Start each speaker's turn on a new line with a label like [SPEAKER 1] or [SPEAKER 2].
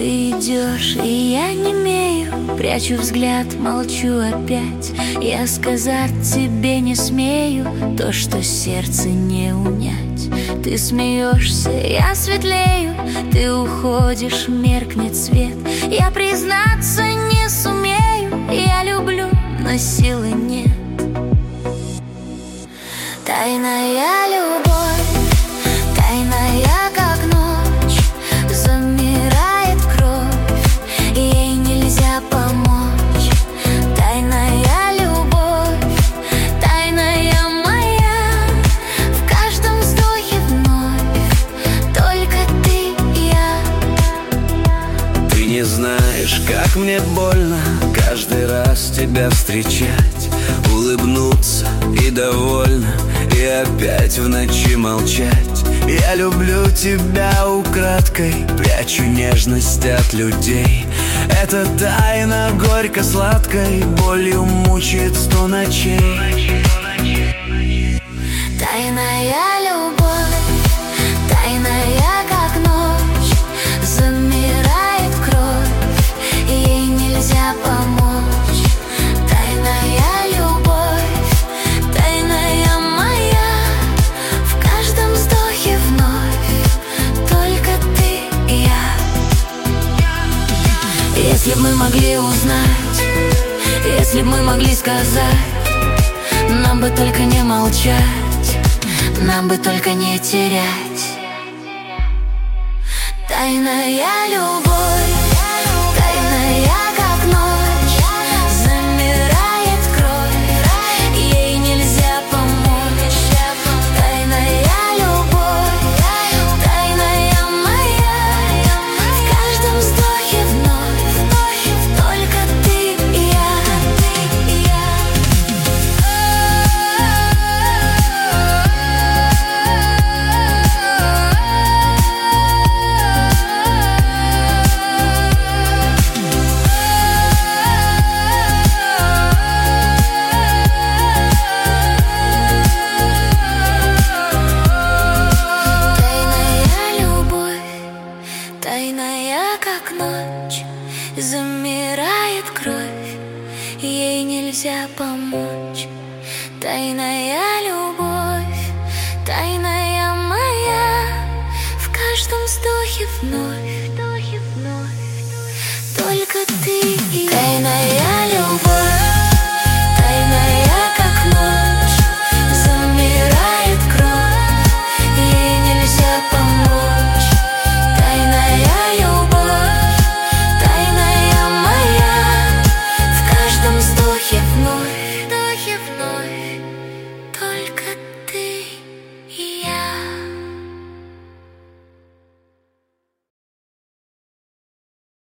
[SPEAKER 1] Ты идешь, и я немею, прячу взгляд, молчу опять. Я сказать тебе не смею то, что сердце не унять. Ты смеешься, я светлею, ты уходишь, меркнет свет. Я признаться не сумею, я люблю, но силы нет. Тайная любовь, тайная как ночь, замирает кровь, ей нельзя помочь. Тайная любовь, тайная моя, в каждом вздохе вновь только ты и я.
[SPEAKER 2] Ты не знаешь, как мне больно каждый раз тебя встречать, улыбнуться и довольно, и опять в ночи молчать. Я люблю тебя украдкой, прячу нежность от людей. Это тайна горько-сладкой, болью мучает 100 ночей.
[SPEAKER 1] Тайная любовь, тайная как ночь, замирает кровь, ей нельзя помочь. Тайная любовь, тайная моя, в каждом вздохе вновь только ты и я. Если б мы могли узнать, если б мы могли сказать, нам бы только не молчать, нам бы только не терять. Тайная любовь, тайная как ночь, замирает кровь, ей нельзя помочь. Тайная любовь, тайная моя, в каждом вздохе вновь только ты и я. Тайная как ночь, замирает кровь, ей нельзя помочь. Тайная любовь.